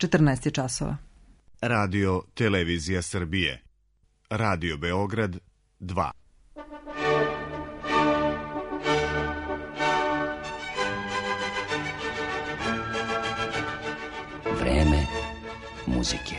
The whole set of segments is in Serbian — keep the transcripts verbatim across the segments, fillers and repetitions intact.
četrnaest je časova. Radio Televizija Srbije. Radio Beograd dva. Vreme muzike.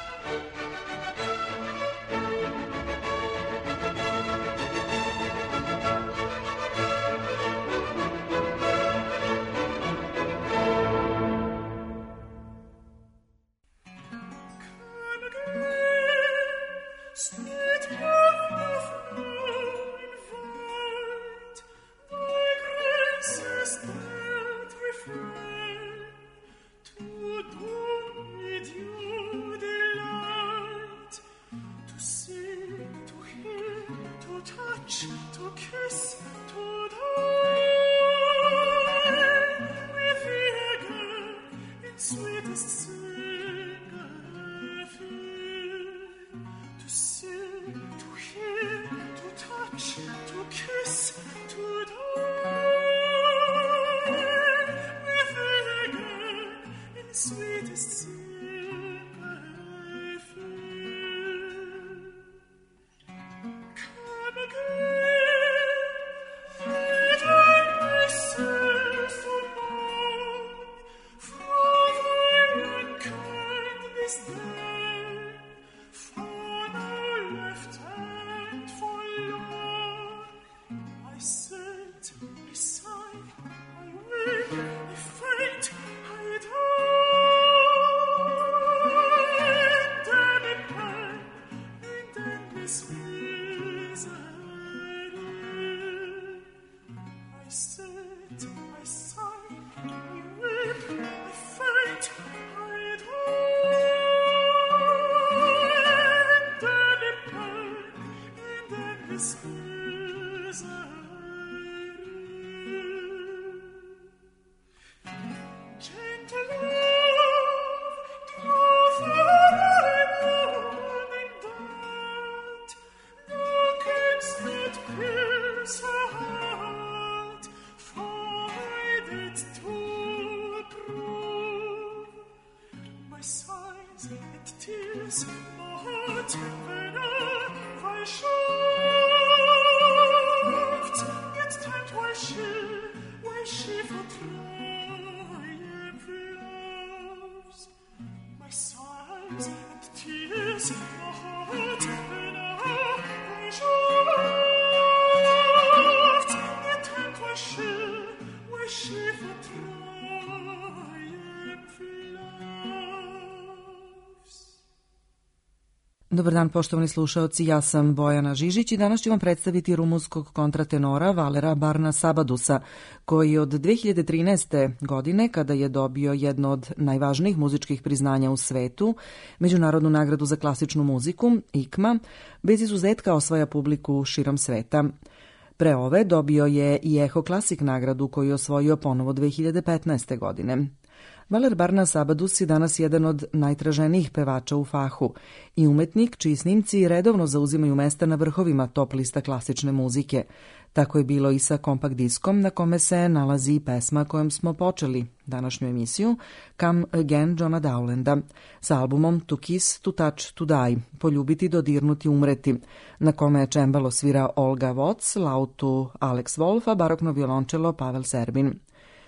Dobar dan, poštovani slušaoci, ja sam Bojana Žižić i danas ću vam predstaviti rumunskog kontratenora Valera Barnasabadusa, koji od dve hiljade trinaeste. godine, kada je dobio jedno od najvažnijih muzičkih priznanja u svetu, Međunarodnu nagradu za klasičnu muziku, I C M A, bez izuzetka osvaja publiku širom sveta. Pre ove dobio je i Echo Classic nagradu koju je osvojio ponovo dve hiljade petnaeste. godine. Valer Barnasabadus je danas jedan od najtraženijih pevača u fahu i umetnik čiji snimci redovno zauzimaju mesta na vrhovima top lista klasične muzike. Tako je bilo i sa kompakt diskom na kome se nalazi pesma kojom smo počeli današnju emisiju, Come Again Johna Dowlanda, sa albumom To Kiss, To Touch, To Die, Poljubiti, dodirnuti, umreti, na kome je čembalo svira Olga Voc, lautu Alex Wolf, a barokno violončelo Pavel Serbin.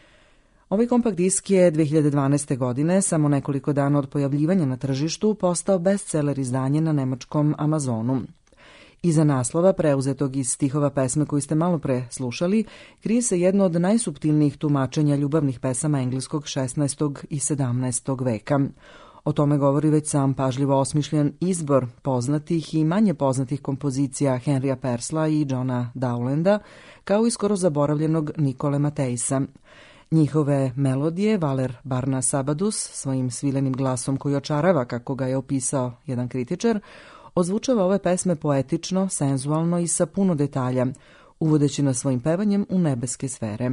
Ovaj kompakt disk je dve hiljade dvanaeste. godine, samo nekoliko dana od pojavljivanja na tržištu, postao bestseller izdanje na nemačkom Amazonu. Iza naslova, preuzetog iz stihova pesme koju ste malo pre slušali, krije se jedno od najsuptilnijih tumačenja ljubavnih pesama engleskog šesnaestog. i sedamnaestog. veka. O tome govori već sam pažljivo osmišljen izbor poznatih i manje poznatih kompozicija Henrya Purcella i Johna Dowlanda, kao i skoro zaboravljenog Nikole Mateisa. Njihove melodije Valer Barnasabadus svojim svilenim glasom koji očarava, kako ga je opisao jedan kritičar, ozvučava ove pesme poetično, senzualno i sa puno detalja, uvodeći nas svojim pevanjem u nebeske sfere.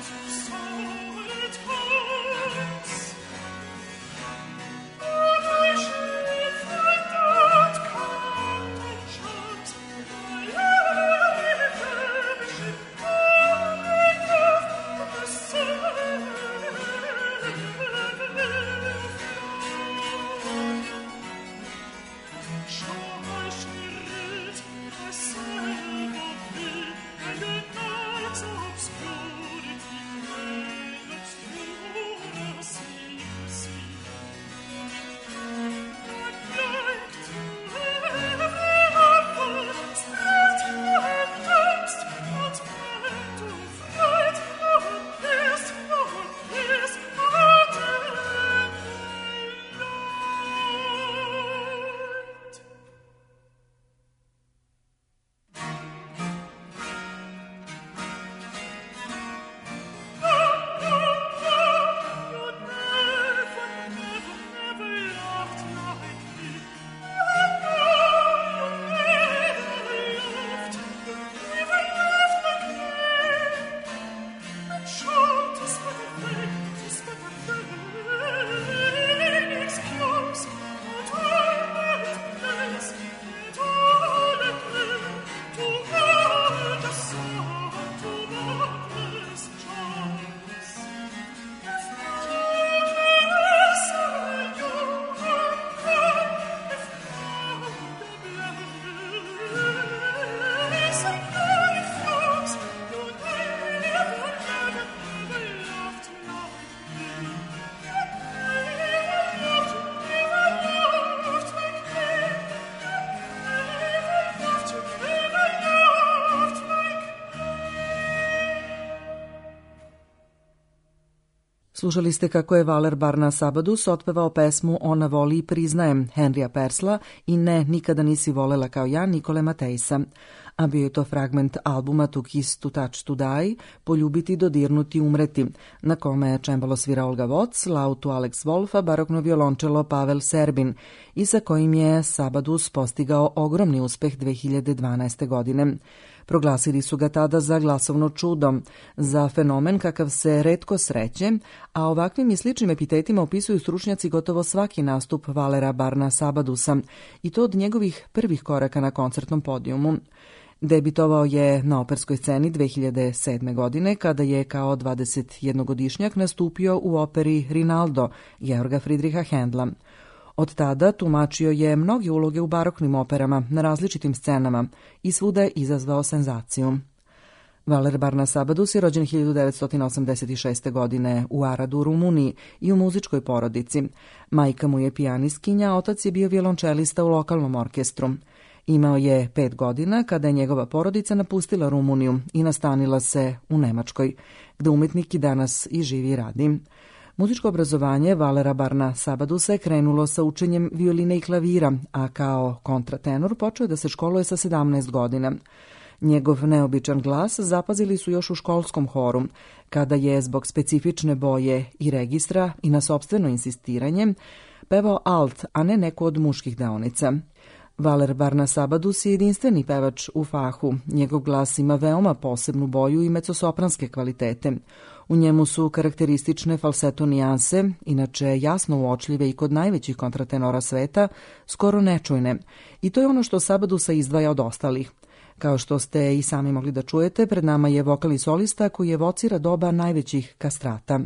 Slušali ste kako je Valer Barnas Sabadus otpevao pesmu Ona voli i priznaje Henrya Persla i Ne, nikada nisi volela kao ja Nikole Matejsa. A bio je to fragment albuma To Kiss, To Touch, To Die, Poljubiti, dodirnuti, umreti, na kome je čembalo svira Olga Voc, lautu Alex Wolf, a barokno violončelo Pavel Serbin i sa kojim je Sabadus postigao ogromni uspeh dve hiljade dvanaeste. godine. Proglasili su ga tada za glasovno čudo, za fenomen kakav se retko sreće, a ovakvim i sličnim epitetima opisuju stručnjaci gotovo svaki nastup Valera Barna Sabadusa, i to od njegovih prvih koraka na koncertnom podijumu. Debitovao je na operskoj sceni dve hiljade sedme. godine kada je kao dvadesetjednogodišnjak nastupio u operi Rinaldo Georga Friedricha Händla. Od tada tumačio je mnoge uloge u baroknim operama na različitim scenama i svuda je izazvao senzaciju. Valer Barnas Sabadus je rođen hiljadu devetsto osamdeset šeste. godine u Aradu, Rumuniji, i u muzičkoj porodici. Majka mu je pijanistkinja, a otac je bio violončelista u lokalnom orkestru. Imao je pet godina kada je njegova porodica napustila Rumuniju i nastanila se u Nemačkoj, gde umetnik i danas i živi i radi. Muzičko obrazovanje Valera Barna Sabadusa je krenulo sa učenjem violine i klavira, a kao kontratenor počeo da se školuje sa sedamnaest godina. Njegov neobičan glas zapazili su još u školskom horu, kada je zbog specifične boje i registra i na sopstveno insistiranje pevao alt, a ne neku od muških deonica. Valer Barnas Sabadus je jedinstveni pevač u fahu. Njegov glas ima veoma posebnu boju i mecosopranske kvalitete. U njemu su karakteristične falseto nijanse, inače jasno uočljive i kod najvećih kontratenora sveta, skoro nečujne. I to je ono što Sabadusa izdvaja od ostalih. Kao što ste i sami mogli da čujete, pred nama je vokalni solista koji evocira doba najvećih kastrata.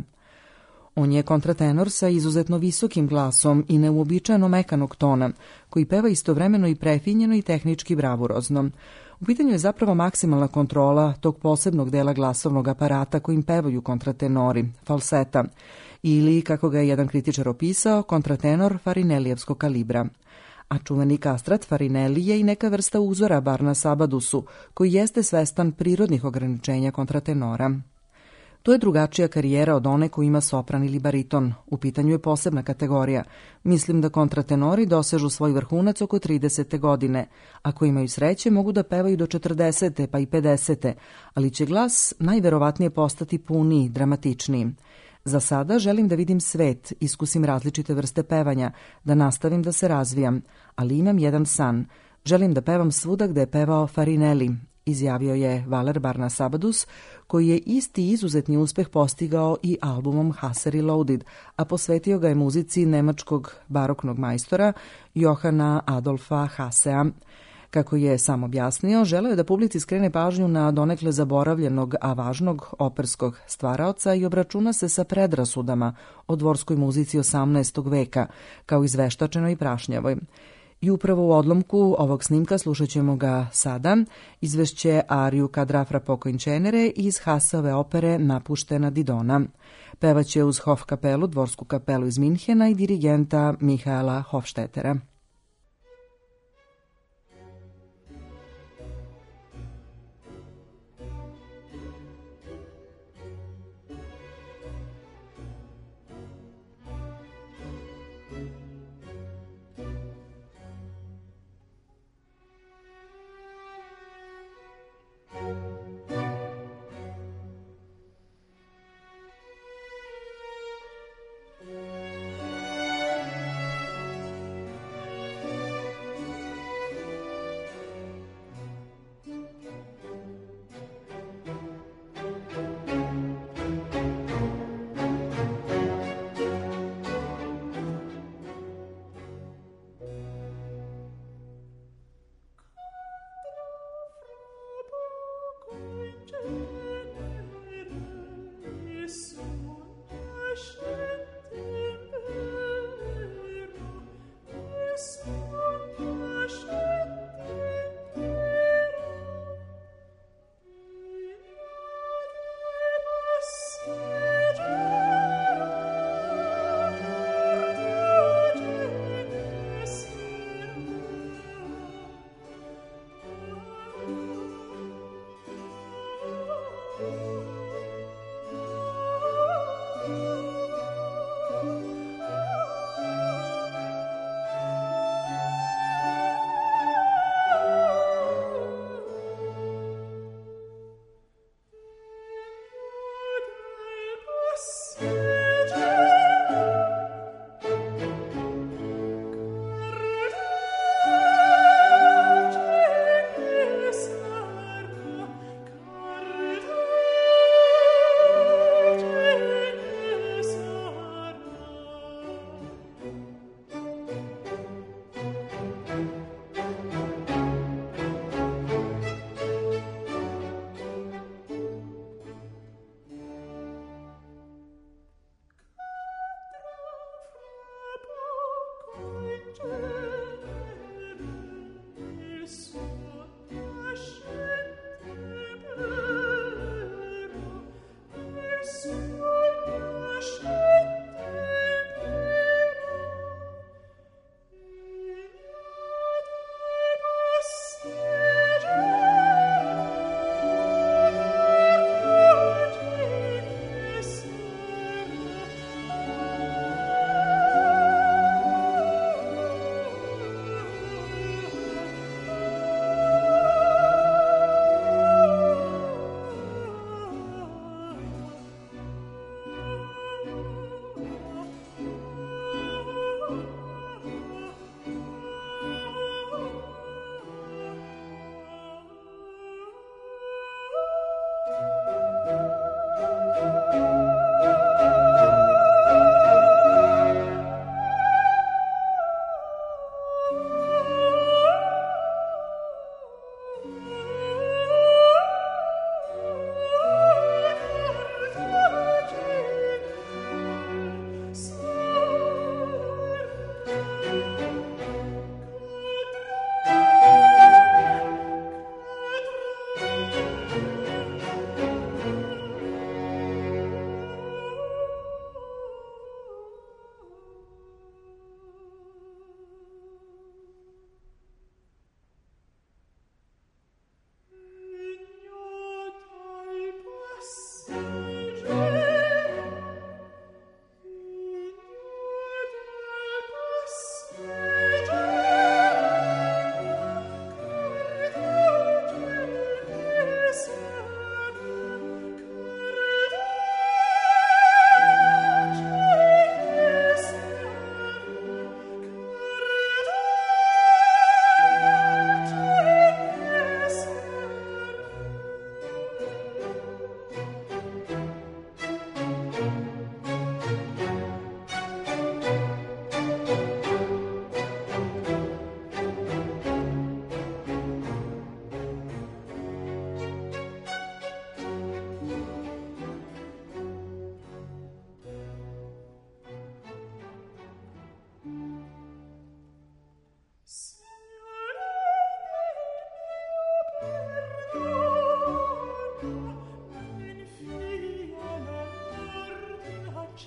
On je kontratenor sa izuzetno visokim glasom i neuobičajeno mekanog tona, koji peva istovremeno i prefinjeno i tehnički bravurozno. U pitanju je zapravo maksimalna kontrola tog posebnog dela glasovnog aparata kojim pevaju kontratenori, falseta, ili, kako ga je jedan kritičar opisao, kontratenor farinelijevskog kalibra. A čuveni kastrat Farinelli je i neka vrsta uzora Barna Sabadusu, koji jeste svestan prirodnih ograničenja kontratenora. To je drugačija karijera od one koju ima sopran ili bariton. U pitanju je posebna kategorija. Mislim da kontratenori dosežu svoj vrhunac oko tridesete. godine. Ako imaju sreće, mogu da pevaju do četrdesete pa i pedesete, ali će glas najverovatnije postati puniji, dramatičniji. Za sada želim da vidim svet, iskusim različite vrste pevanja, da nastavim da se razvijam, ali imam jedan san. Želim da pevam svuda gde je pevao Farinelli izjavio je Valer Barnasabadus, koji je isti izuzetni uspeh postigao i albumom Haser Reloaded, a posvetio ga je muzici nemačkog baroknog majstora Johana Adolfa Hassea. Kako je sam objasnio, želeo je da publici skrene pažnju na donekle zaboravljenog, a važnog operskog stvaraoca i obračuna se sa predrasudama o dvorskoj muzici osamnaestog veka, kao izveštačenoj i prašnjavoj. I upravo u odlomku ovog snimka slušat ćemo ga sada, izvešće ariju Kadrafra Pokojnčenere iz Haseove opere Napuštena Didona. Pevaće uz Hof kapelu, dvorsku kapelu iz Minhena i dirigenta Mihaela Hofstetera.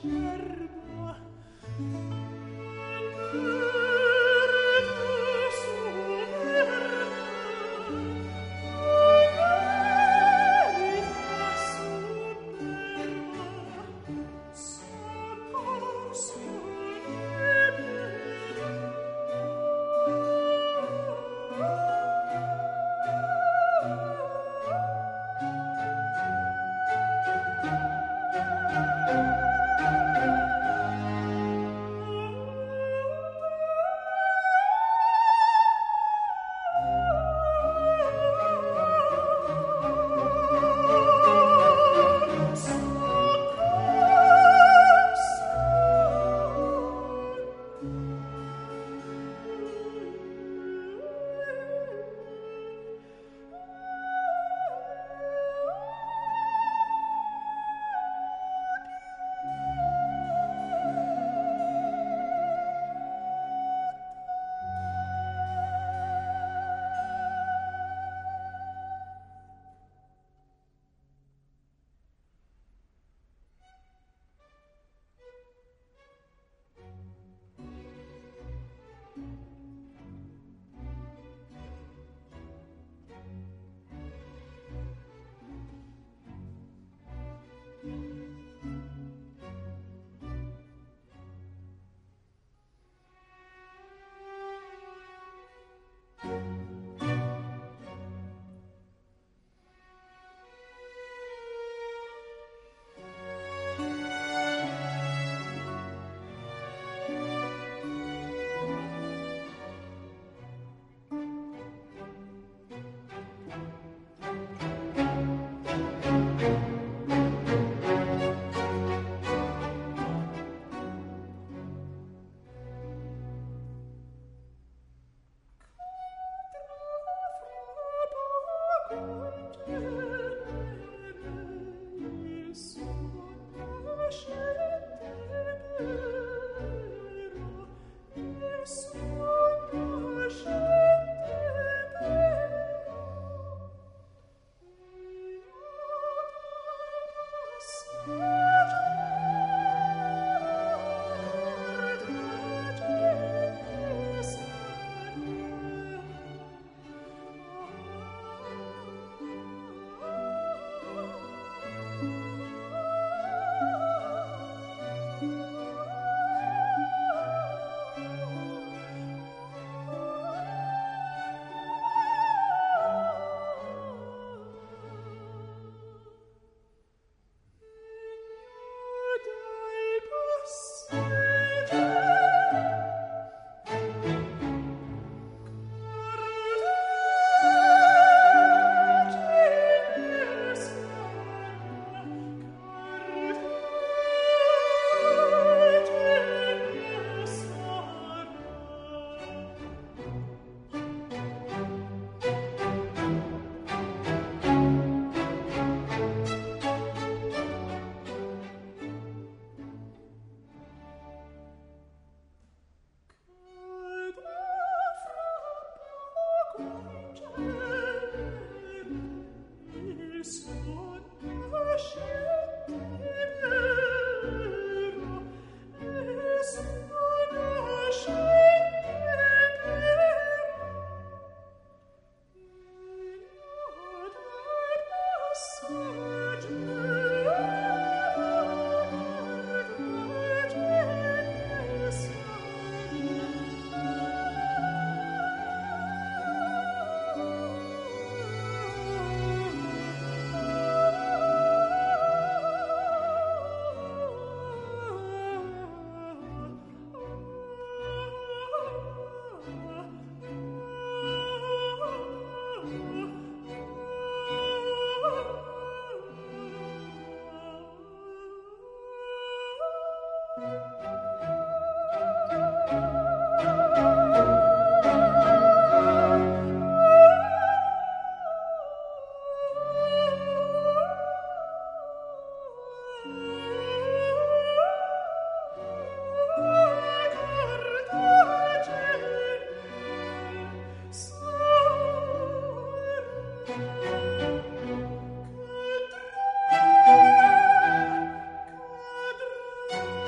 Cadre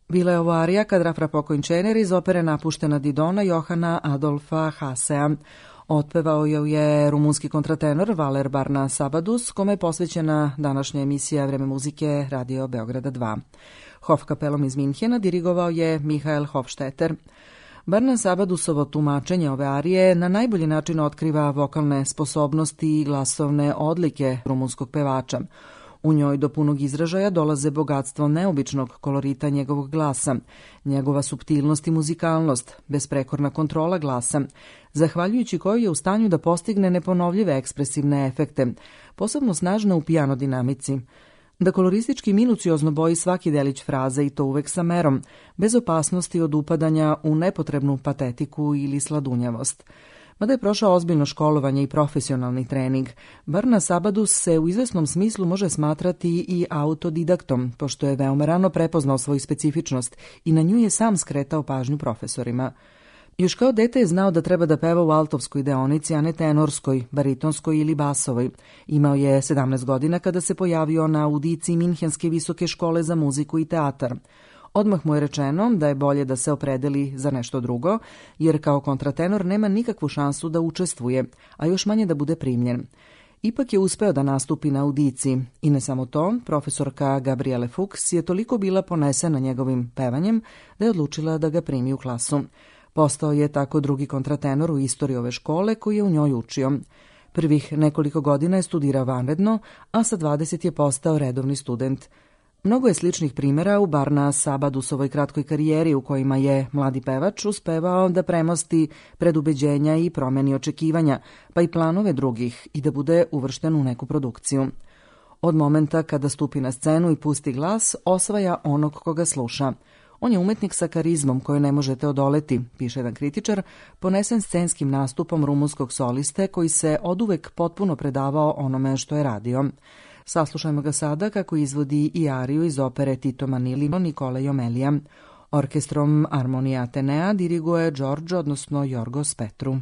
Bila je ovo arija Kadra fra pokojnčener iz opere Napuštena Didona Johana Adolfa Hasea. Otpevao ju je rumunski kontratenor Valer Barna Sabadus, kome je posvećena današnja emisija Vreme muzike Radio Beograda dva. Hofkapelom iz Minhena dirigovao je Mihael Hofstetter. Barna Sabadusovo tumačenje ove arije na najbolji način otkriva vokalne sposobnosti i glasovne odlike rumunskog pevača. U njoj do punog izražaja dolaze bogatstvo neobičnog kolorita njegovog glasa, njegova suptilnost i muzikalnost, besprekorna kontrola glasa, zahvaljujući kojoj je u stanju da postigne neponovljive ekspresivne efekte, posebno snažne u piano dinamici. Da koloristički minuciozno boji svaki delić fraze i to uvek sa merom, bez opasnosti od upadanja u nepotrebnu patetiku ili sladunjavost. Mada je prošao ozbiljno školovanje i profesionalni trening, Barna Sabadus se u izvesnom smislu može smatrati i autodidaktom, pošto je veoma rano prepoznao svoju specifičnost i na nju je sam skretao pažnju profesorima. Još kao dete je znao da treba da peva u altovskoj deonici, a ne tenorskoj, baritonskoj ili basovoj. Imao je sedamnaest godina kada se pojavio na audiciji Minhenske visoke škole za muziku i teatar. Odmah mu je rečeno da je bolje da se opredeli za nešto drugo, jer kao kontratenor nema nikakvu šansu da učestvuje, a još manje da bude primljen. Ipak je uspeo da nastupi na audiciji i ne samo to, profesorka Gabriele Fuchs je toliko bila ponesena njegovim pevanjem da je odlučila da ga primi u klasu. Postao je tako drugi kontratenor u istoriji ove škole koji je u njoj učio. Prvih nekoliko godina je studirao vanredno, a sa dvadeset je postao redovni student. Mnogo je sličnih primjera u Barna Sabadusovoj kratkoj karijeri u kojima je mladi pevač uspevao da premosti predubeđenja i promeni očekivanja, pa i planove drugih i da bude uvršten u neku produkciju. Od momenta kada stupi na scenu i pusti glas, osvaja onog koga sluša. On je umetnik sa karizmom koju ne možete odoleti, piše jedan kritičar, ponesen scenskim nastupom rumunskog soliste koji se oduvek potpuno predavao onome što je radio. Saslušajmo ga sada kako izvodi i ariju iz opere Tito Manilio Nikole Jomelija. Orkestrom Armonija Atenea diriguje George, odnosno Jorgos Petru.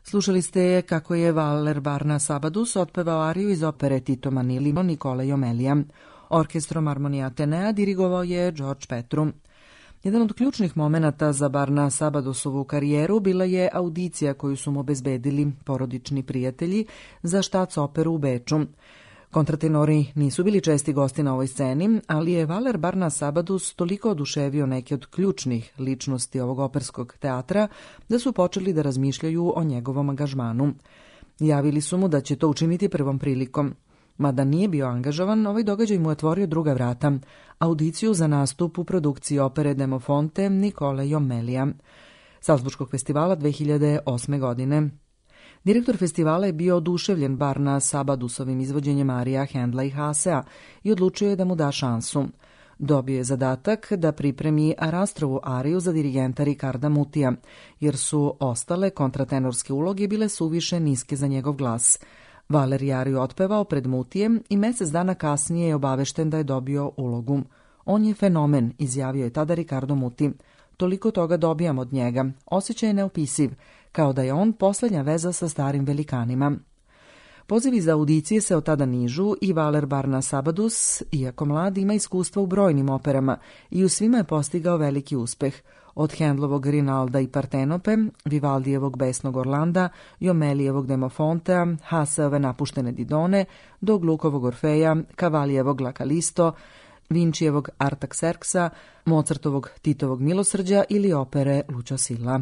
Slušali ste kako je Valer Barnas Sabadus otpevao ariju iz opere Tito Manili Nikole Jomelija. Orkestrom Armonija Atenea dirigovao je George Petru. Jedan od ključnih momenata za Barna Sabadusovu karijeru bila je audicija koju su mu obezbedili porodični prijatelji za Štac operu u Beču. Kontratenori nisu bili česti gosti na ovoj sceni, ali je Valer Barnas Sabadus toliko oduševio neke od ključnih ličnosti ovog operskog teatra da su počeli da razmišljaju o njegovom angažmanu. Javili su mu da će to učiniti prvom prilikom. Mada nije bio angažovan, ovaj događaj mu je otvorio druga vrata, audiciju za nastup u produkciji opere Demofonte Nikole Jomelija, Salzburškog festivala dve hiljade osme. godine. Direktor festivala je bio oduševljen Barna Sabadusovim izvođenjem arija Hendla i Hasea i odlučio je da mu da šansu. Dobio je zadatak da pripremi Arastrovu ariju za dirigenta Ricarda Mutija, jer su ostale kontratenorske uloge bile suviše niske za njegov glas. Valer je ariju otpevao pred Mutijem i mesec dana kasnije je obavešten da je dobio ulogu. On je fenomen, izjavio je tada Ricardo Muti. Toliko toga dobijam od njega, osjećaj je neopisiv, kao da je on posljednja veza sa starim velikanima. Pozivi za audicije se od tada nižu i Valer Barnas Sabadus, iako mlad, ima iskustva u brojnim operama i u svima je postigao veliki uspeh. Od Hendlovog Rinalda i Partenope, Vivaldijevog Besnog Orlanda, Jomelijevog Demofontea, Haseove Napuštene Didone, do Glukovog Orfeja, Kavalijevog La Calisto, Vinčijevog Artaxerxa, Mozartovog Titovog Milosrđa ili opere Lucio Silla.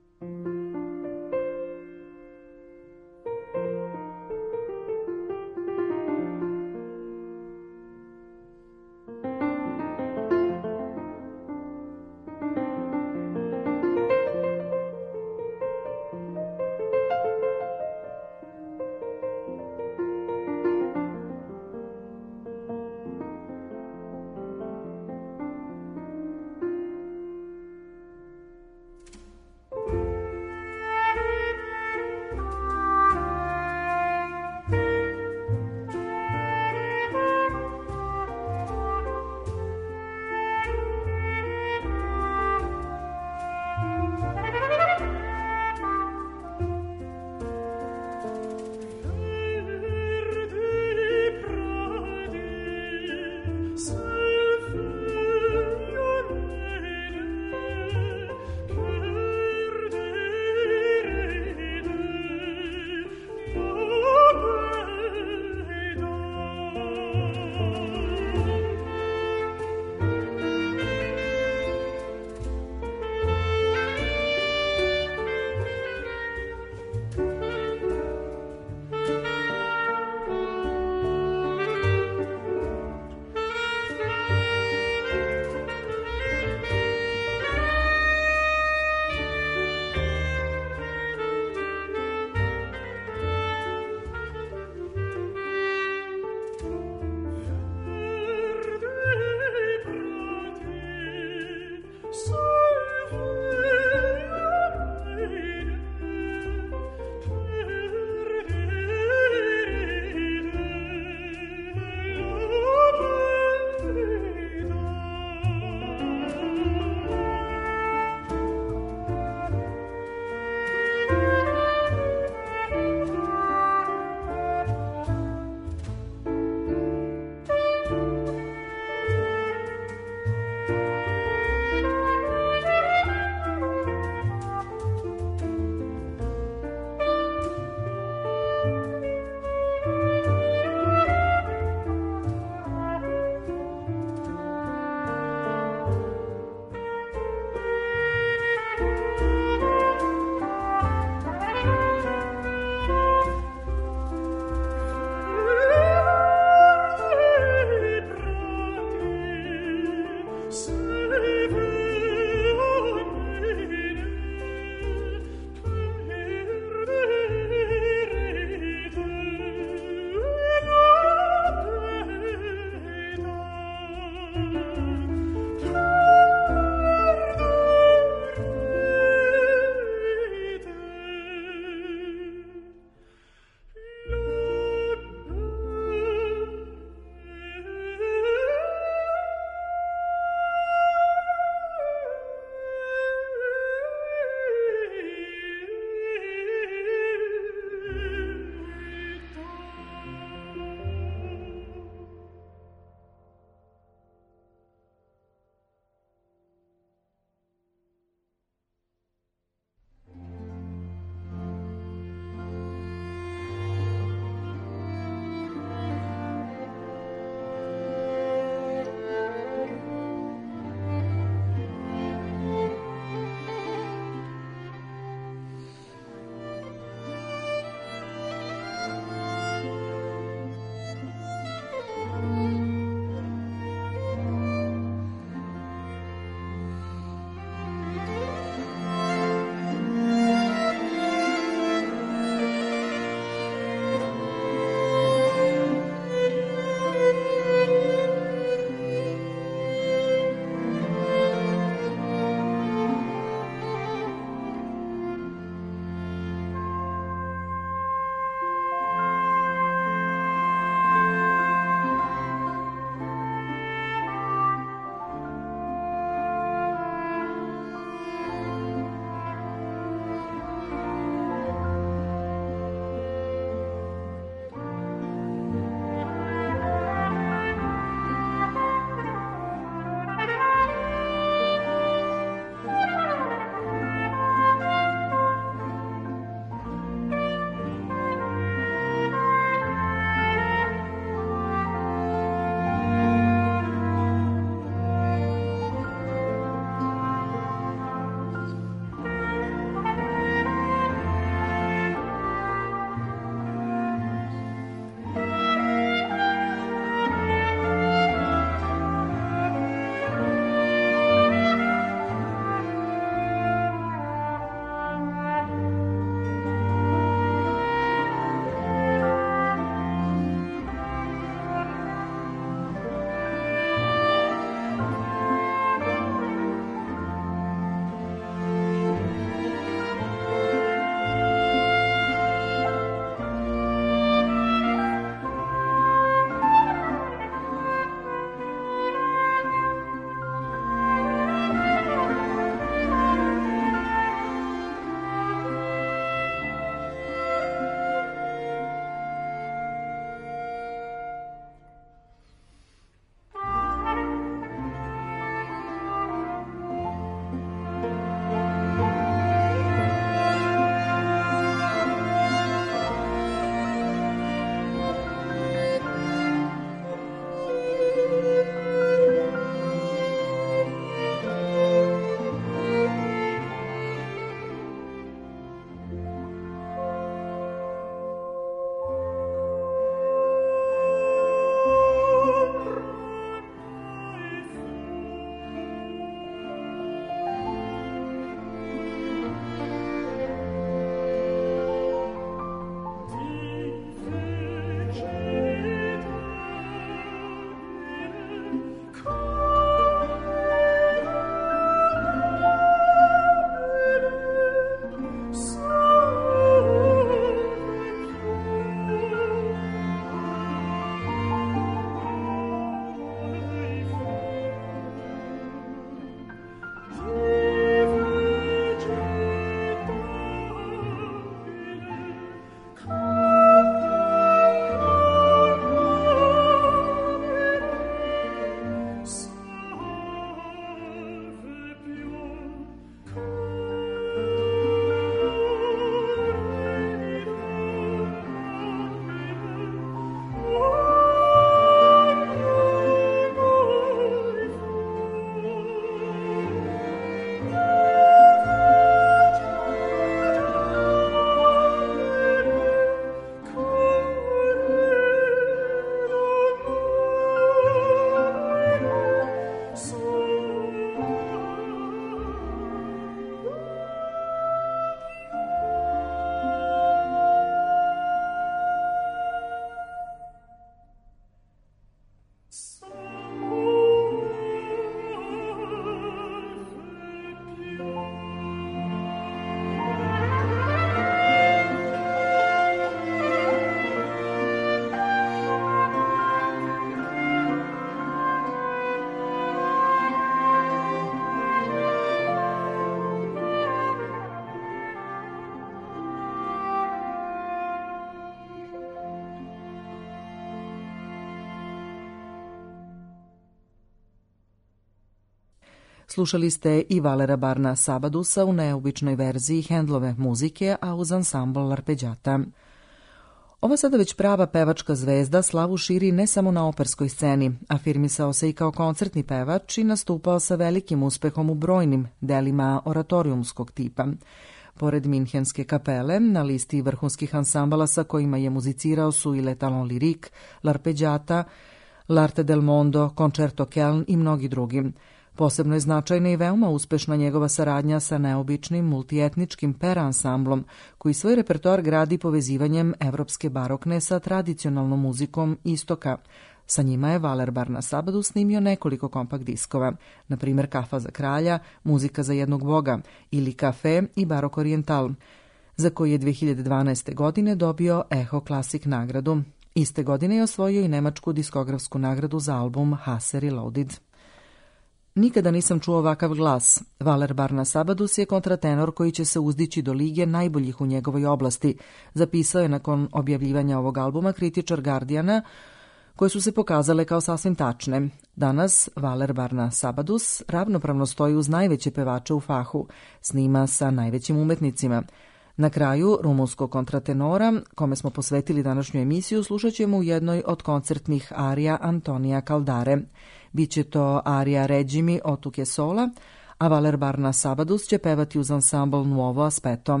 Slušali ste i Valera Barna Sabadusa u neobičnoj verziji Handlove muzike, a uz ansambl Larpeđata. Ova sada već prava pevačka zvezda slavu širi ne samo na operskoj sceni, afirmisao se i kao koncertni pevač i nastupao sa velikim uspehom u brojnim delima oratorijumskog tipa. Pored Minhenske kapele, na listi vrhunskih ansambala sa kojima je muzicirao su i Le Talon Lyrique, Larpeđata, L'Arte del Mondo, Concerto Keln i mnogi drugi. Posebno je značajna i veoma uspešna njegova saradnja sa neobičnim multietničkim pera ansamblom, koji svoj repertoar gradi povezivanjem evropske barokne sa tradicionalnom muzikom istoka. Sa njima je Valer Barna Sabadus snimio nekoliko kompakt diskova, na primjer Kafa za kralja, Muzika za jednog boga ili Kafe i Barok Oriental, za koji je dve hiljade dvanaeste. godine dobio Echo Classic nagradu. Iste godine je osvojio i nemačku diskografsku nagradu za album Hasse Reloaded. Nikada nisam čuo ovakav glas. Valer Barna Sabadus je kontratenor koji će se uzdići do lige najboljih u njegovoj oblasti, zapisao je nakon objavljivanja ovog albuma kritičar Guardiana, koje su se pokazale kao sasvim tačne. Danas Valer Barna Sabadus ravnopravno stoji uz najveće pevače u fahu, snima sa najvećim umetnicima. Na kraju rumunskog kontratenora, kome smo posvetili današnju emisiju, slušat ćemo u jednoj od koncertnih arija Antonija Caldare. Biće to arija Regimi Otuke Sola, a Valer Barna Sabadus će pevati uz ansambl Nuovo Aspetto.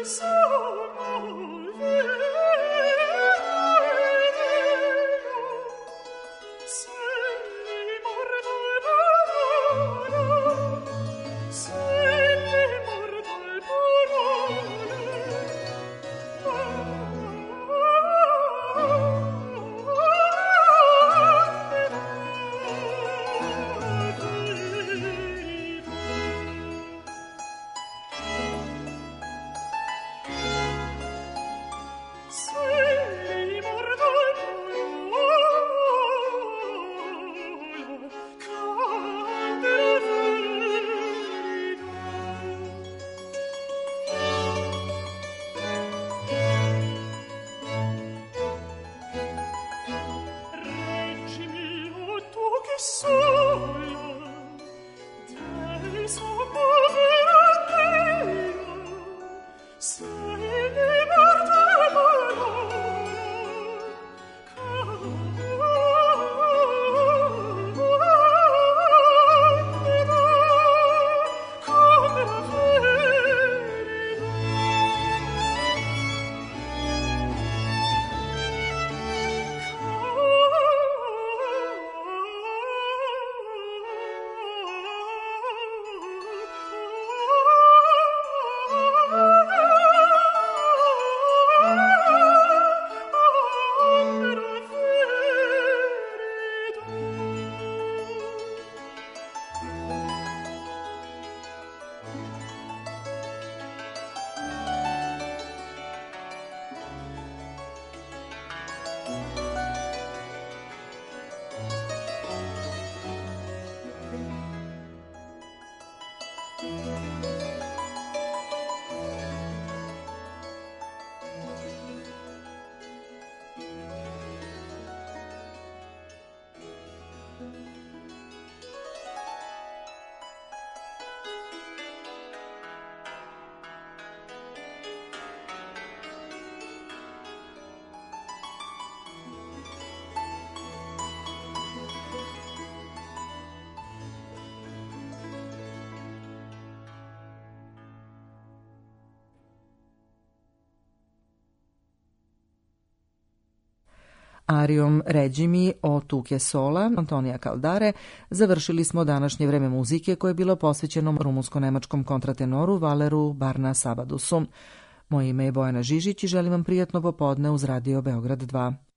Arijom Ređimi o Tuke Sola, Antonija Kaldare, završili smo današnje vreme muzike koje je bilo posvećeno rumunsko-nemačkom kontratenoru Valeru Barna Sabadusu. Moje ime je Bojana Žižić i želim vam prijatno popodne uz Radio Beograd dva.